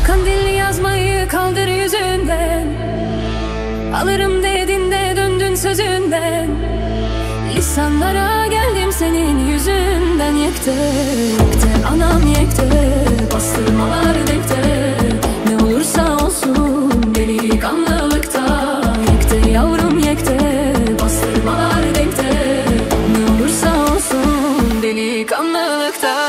Kandilli yazmayı kaldır yüzünden. Alırım dedin de döndün sözünden. Lisanlara geldim senin yüzünden. Yekte, yekte anam yekte, bastırmalar denkte. Ne olursa olsun delikanlılıkta. Yekte yavrum yekte, bastırmalar denkte. Ne olursa olsun delikanlılıkta.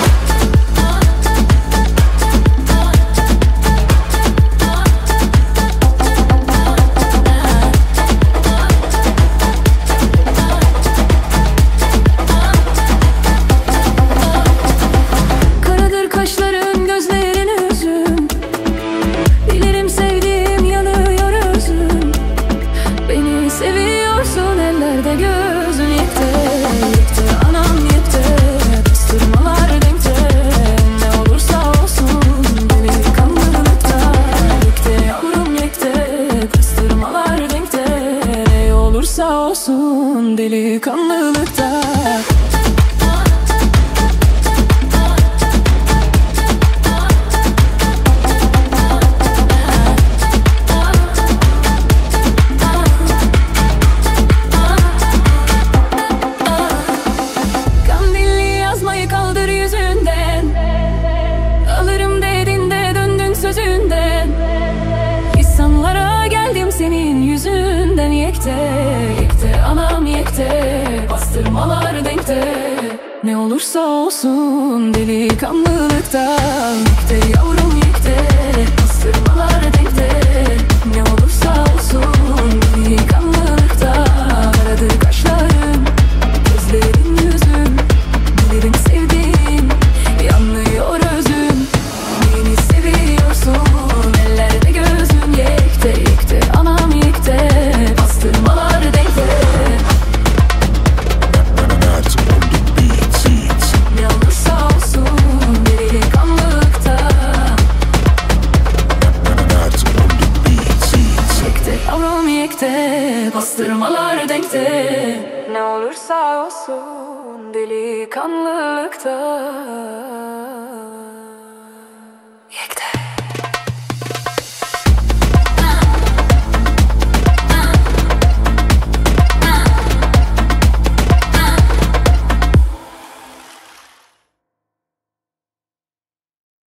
Seviyorsun ellerde gözün. Yekte, yekte anam yekte, bastırmalar denkte. Ne olursa olsun delikanlılıkta. Yekte yavrum yekte, bastırmalar denkte. Ne olursa olsun delikanlılıkta. İnsanlara geldim senin yüzünden. Yekte, yekte anam yekte, bastırmalar denkte. Ne olursa olsun delikanlılıkta. Yekte yavrum yekte, bastırmalar denkte. Ne olursa olsun delikanlılıkta. Karadır kaşlarım, gözlerin yüzüm, bilirim sevdiğim, yanıyor özüm. Beni seviyorsun ellerde gözün. Yekte, yekte anam yekte, bastırmalar denkte. Ne olursa olsun delikanlılıkta. Yekte yavrum yekte, bastırmalar denkte. Ne olursa olsun delikanlılıkta.